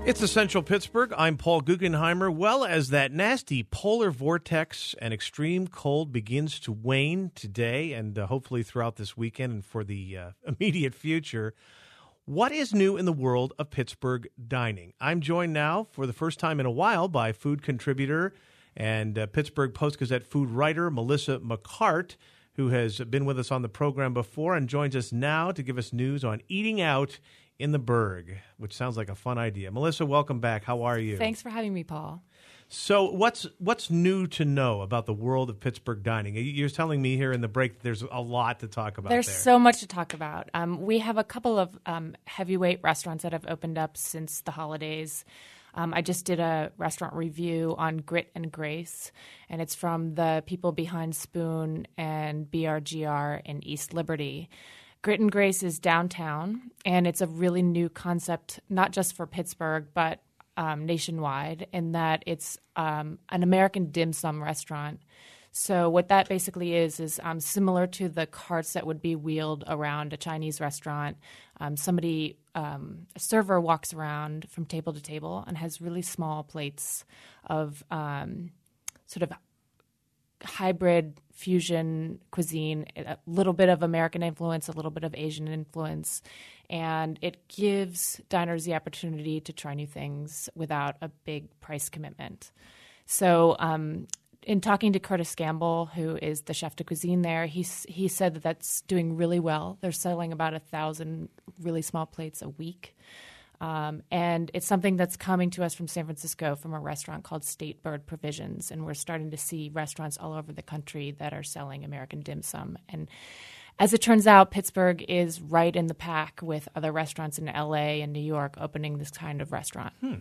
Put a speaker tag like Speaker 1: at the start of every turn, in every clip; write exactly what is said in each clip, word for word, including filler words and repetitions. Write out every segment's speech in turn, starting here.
Speaker 1: It's Essential Pittsburgh. I'm Paul Guggenheimer. Well, as that nasty polar vortex and extreme cold begins to wane today and uh, hopefully throughout this weekend and for the uh, immediate future, what is new in the world of Pittsburgh dining? I'm joined now for the first time in a while by food contributor and uh, Pittsburgh Post-Gazette food writer Melissa McCart, who has been with us on the program before and joins us now to give us news on eating out in the Burgh, which sounds like a fun idea. Melissa, welcome back. How are you?
Speaker 2: Thanks for having me, Paul.
Speaker 1: So what's what's new to know about the world of Pittsburgh dining? You're telling me here in the break that there's a lot to talk about
Speaker 2: There's
Speaker 1: there.
Speaker 2: so much to talk about. Um, we have a couple of um, heavyweight restaurants that have opened up since the holidays. Um, I just did a restaurant review on Grit and Grace, and it's from the people behind Spoon and B R G R in East Liberty. Grit and Grace is downtown, and it's a really new concept, not just for Pittsburgh, but um, nationwide, in that it's um, an American dim sum restaurant. So what that basically is is um, similar to the carts that would be wheeled around a Chinese restaurant. Um, somebody, um, a server walks around from table to table and has really small plates of um, sort of hybrid fusion cuisine, a little bit of American influence, a little bit of Asian influence, and it gives diners the opportunity to try new things without a big price commitment. So um, in talking to Curtis Gamble, who is the chef de cuisine there, he, he said that that's doing really well. They're selling about a thousand really small plates a week. Um, and it's something that's coming to us from San Francisco from a restaurant called State Bird Provisions. And we're starting to see restaurants all over the country that are selling American dim sum. And as it turns out, Pittsburgh is right in the pack with other restaurants in L A and New York opening this kind of restaurant.
Speaker 1: Hmm.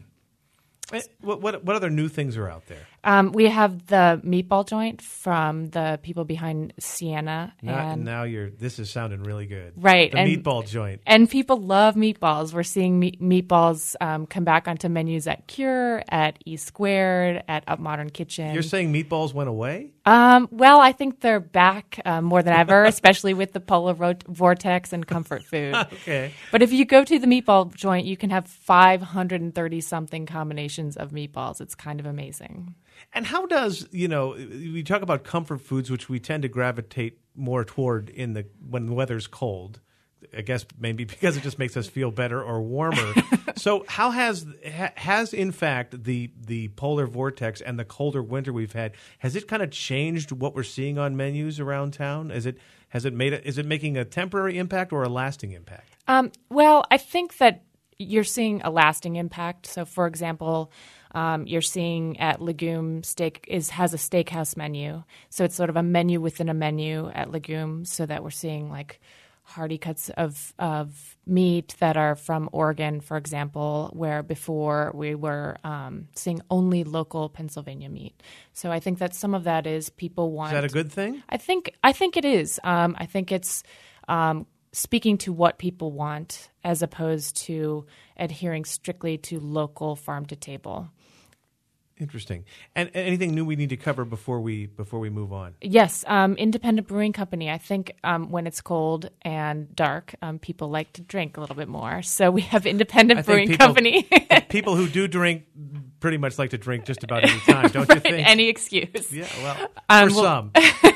Speaker 1: What, what what other new things are out there?
Speaker 2: Um, we have the meatball joint from the people behind Sienna.
Speaker 1: Now,
Speaker 2: and
Speaker 1: now you're. This is sounding really good,
Speaker 2: right?
Speaker 1: The
Speaker 2: and,
Speaker 1: meatball joint,
Speaker 2: and people love meatballs. We're seeing meat, meatballs um, come back onto menus at Cure, at E Squared, at Up Modern Kitchen.
Speaker 1: You're saying meatballs went away?
Speaker 2: Um, well, I think they're back uh, more than ever, especially with the polar vo- vortex and comfort food.
Speaker 1: Okay,
Speaker 2: but if you go to the meatball joint, you can have five hundred thirty something combinations of meatballs. It's kind of amazing.
Speaker 1: And how does, you know, we talk about comfort foods, which we tend to gravitate more toward in the when the weather's cold. I guess maybe because it just makes us feel better or warmer. So how has ha, has in fact the the polar vortex and the colder winter we've had, has it kind of changed what we're seeing on menus around town? Is it has it made a, is it making a temporary impact or a lasting impact?
Speaker 2: Um, well, I think that you're seeing a lasting impact. So, for example, um, you're seeing at Legume Steak is has a steakhouse menu. So it's sort of a menu within a menu at Legume, so that we're seeing like hearty cuts of of meat that are from Oregon, for example, where before we were um, seeing only local Pennsylvania meat. So I think that some of that is people want.
Speaker 1: Is that a good thing?
Speaker 2: I think I think it is. Um, I think it's. Um, speaking to what people want as opposed to adhering strictly to local farm to table.
Speaker 1: Interesting. And anything new we need to cover before we before we move on?
Speaker 2: Yes, um, Independent Brewing Company. I think um, when it's cold and dark, um, people like to drink a little bit more. So we have Independent
Speaker 1: I
Speaker 2: Brewing
Speaker 1: people,
Speaker 2: Company.
Speaker 1: People who do drink pretty much like to drink just about any time, don't
Speaker 2: right,
Speaker 1: you think?
Speaker 2: Any excuse.
Speaker 1: Yeah, well,
Speaker 2: Um,
Speaker 1: for
Speaker 2: well,
Speaker 1: some.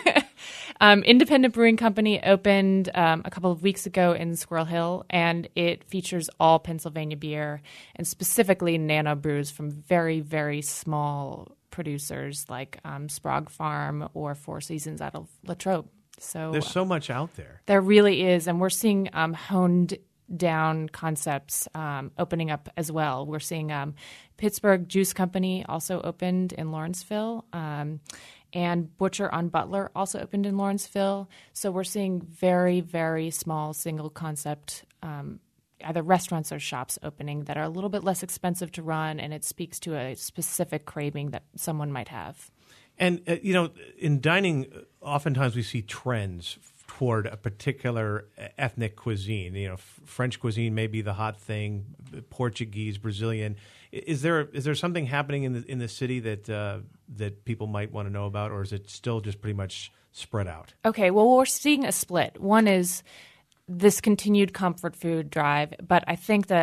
Speaker 2: Um, Independent Brewing Company opened um, a couple of weeks ago in Squirrel Hill, and it features all Pennsylvania beer, and specifically nano brews from very, very small producers like um, Sprague Farm or Four Seasons out of Latrobe. So
Speaker 1: There's so much out there.
Speaker 2: There really is, and we're seeing um, honed down concepts um, opening up as well. We're seeing um, Pittsburgh Juice Company also opened in Lawrenceville. Um, And Butcher on Butler also opened in Lawrenceville. So we're seeing very, very small single concept um, either restaurants or shops opening that are a little bit less expensive to run, and it speaks to a specific craving that someone might have.
Speaker 1: And, uh, you know, in dining, oftentimes we see trends toward a particular ethnic cuisine. You know, f- French cuisine may be the hot thing, Portuguese, Brazilian. Is there is there something happening in the in the city that uh, that people might want to know about, or is it still just pretty much spread out?
Speaker 2: Okay, well, we're seeing a split. One is this continued comfort food drive, but I think that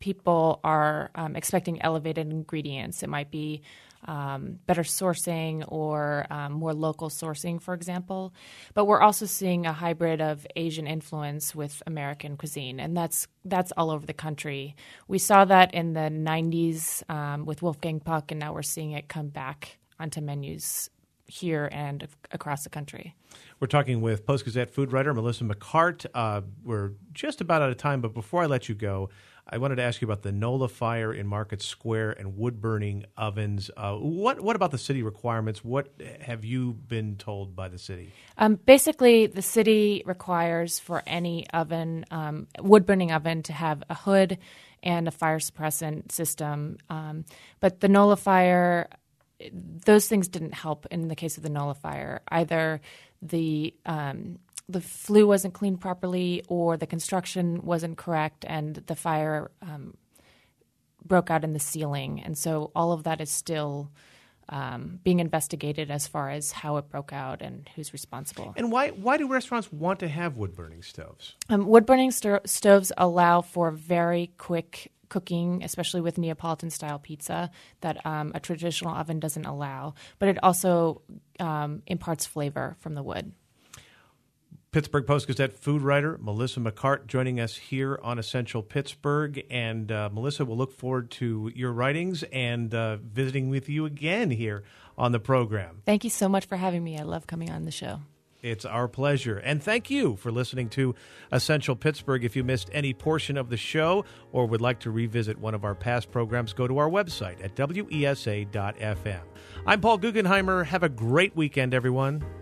Speaker 2: people are um, expecting elevated ingredients. It might be um, better sourcing or um, more local sourcing, for example. But we're also seeing a hybrid of Asian influence with American cuisine, and that's that's all over the country. We saw that in the nineties um, with Wolfgang Puck, and now we're seeing it come back onto menus here and across the country.
Speaker 1: We're talking with Post-Gazette food writer Melissa McCart. Uh, we're just about out of time, but before I let you go, I wanted to ask you about the NOLA fire in Market Square and wood-burning ovens. Uh, what what about the city requirements? What have you been told by the city?
Speaker 2: Um, basically, the city requires for any oven, um, wood-burning oven, to have a hood and a fire suppressant system. Um, but the NOLA fire, those things didn't help in the case of the NOLA fire. Either the um, the flue wasn't cleaned properly, or the construction wasn't correct, and the fire um, broke out in the ceiling. And so all of that is still um, being investigated as far as how it broke out and who's responsible.
Speaker 1: And why why do restaurants want to have wood-burning stoves?
Speaker 2: Um, wood-burning sto- stoves allow for very quick cooking, especially with Neapolitan-style pizza, that um, a traditional oven doesn't allow. But it also um, imparts flavor from the wood.
Speaker 1: Pittsburgh Post-Gazette food writer Melissa McCart joining us here on Essential Pittsburgh. And uh, Melissa, we'll look forward to your writings and uh, visiting with you again here on the program.
Speaker 2: Thank you so much for having me. I love coming on the show.
Speaker 1: It's our pleasure. And thank you for listening to Essential Pittsburgh. If you missed any portion of the show or would like to revisit one of our past programs, go to our website at W E S A dot F M. I'm Paul Guggenheimer. Have a great weekend, everyone.